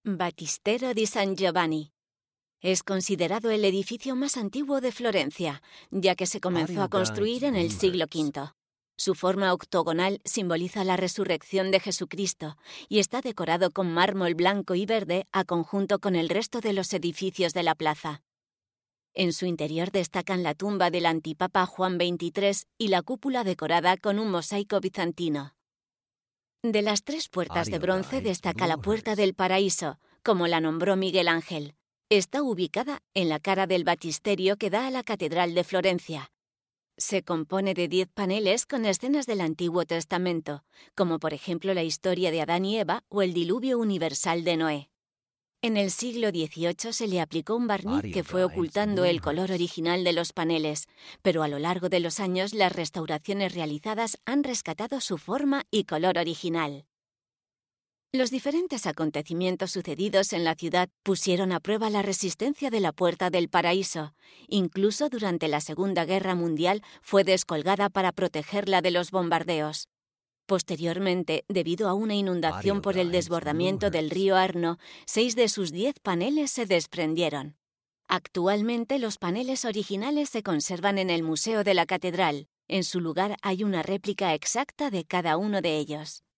Battistero di San Giovanni. Es considerado el edificio más antiguo de Florencia, ya que se comenzó a construir en el siglo V. Su forma octogonal simboliza la resurrección de Jesucristo y está decorado con mármol blanco y verde a conjunto con el resto de los edificios de la plaza. En su interior destacan la tumba del antipapa Juan XXIII y la cúpula decorada con un mosaico bizantino. De las 3 puertas de bronce destaca la Puerta del Paraíso, como la nombró Miguel Ángel. Está ubicada en la cara del baptisterio que da a la Catedral de Florencia. Se compone de 10 paneles con escenas del Antiguo Testamento, como por ejemplo la historia de Adán y Eva o el diluvio universal de Noé. En el siglo XVIII se le aplicó un barniz que fue ocultando el color original de los paneles, pero a lo largo de los años las restauraciones realizadas han rescatado su forma y color original. Los diferentes acontecimientos sucedidos en la ciudad pusieron a prueba la resistencia de la Puerta del Paraíso. Incluso durante la Segunda Guerra Mundial fue descolgada para protegerla de los bombardeos. Posteriormente, debido a una inundación por el desbordamiento del río Arno, 6 de sus 10 paneles se desprendieron. Actualmente los paneles originales se conservan en el Museo de la Catedral. En su lugar hay una réplica exacta de cada uno de ellos.